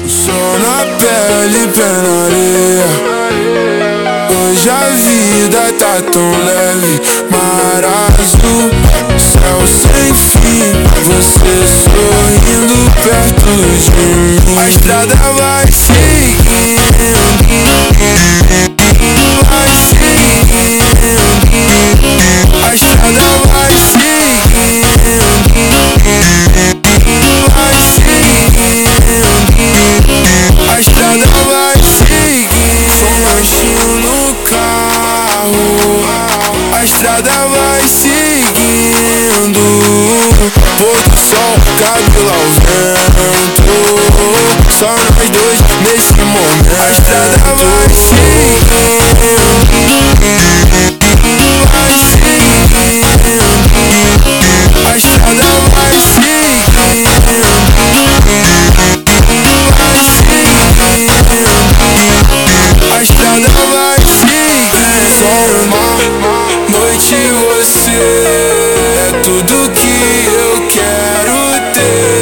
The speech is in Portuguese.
Sol na pele, pé na areia. Hoje a vida tá tão leve. Mar azul, céu sem fim. Você sorrindo perto de mim. A estrada vai seguindo, vai seguindo. A estrada vai seguindo, vai seguindo. A estrada vai seguindo. Som baixinho no carro. A estrada vai seguindo. Pôr do sol, cabelo ao vento. Só nós dois nesse momento. A estrada vai seguindo, vai seguindo. A estrada vai seguindo, vai seguindo. A estrada vai seguindo. Só uma noite e você é tudo que eu quero ter.